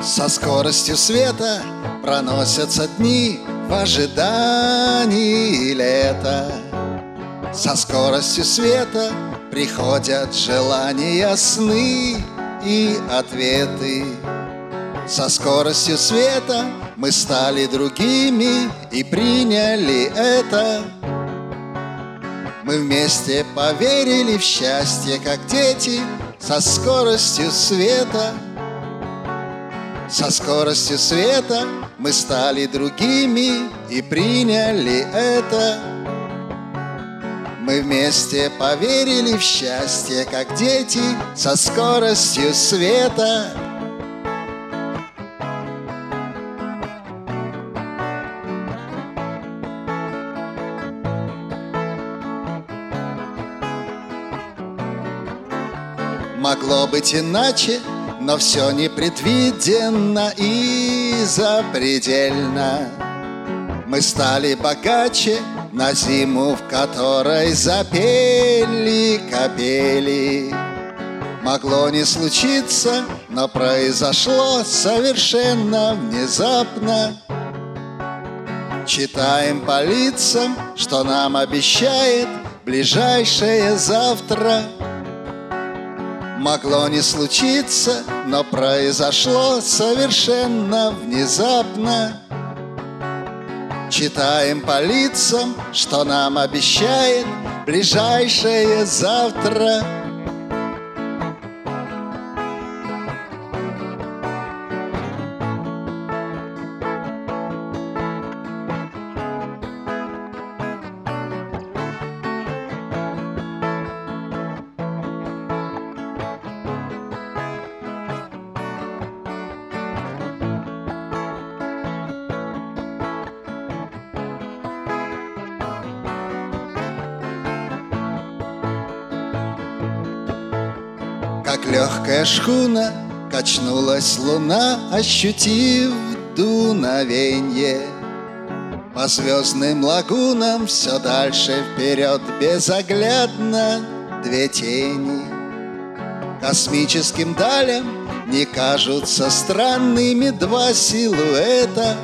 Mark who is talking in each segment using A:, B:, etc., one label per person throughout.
A: Со скоростью света проносятся дни в ожидании лета. Со скоростью света приходят желания, сны и ответы. Со скоростью света мы стали другими и приняли это. Мы вместе поверили в счастье, как дети, со скоростью света. Со скоростью света мы стали другими и приняли это. Мы вместе поверили в счастье, как дети, со скоростью света. Могло быть иначе, но все непредвиденно и запредельно. Мы стали богаче на зиму, в которой запели капели. Могло не случиться, но произошло совершенно внезапно. Читаем по лицам, что нам обещает ближайшее завтра. Могло не случиться, но произошло совершенно внезапно. Читаем по лицам, что нам обещает ближайшее завтра. Как легкая шхуна качнулась луна, ощутив дуновенье. По звездным лагунам все дальше вперед безоглядно две тени. Космическим далям не кажутся странными два силуэта,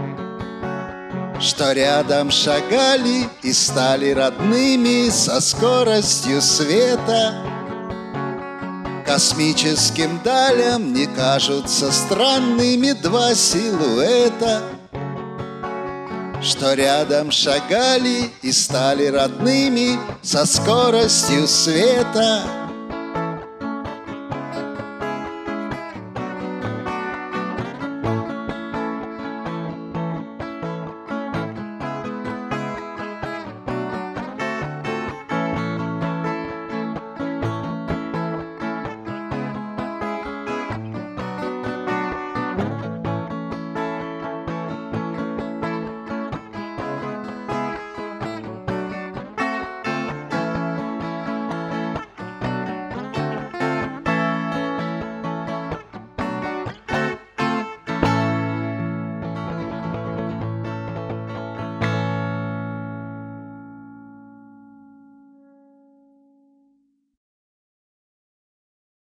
A: что рядом шагали и стали родными со скоростью света. Космическим далям не кажутся странными два силуэта, что рядом шагали и стали родными со скоростью света.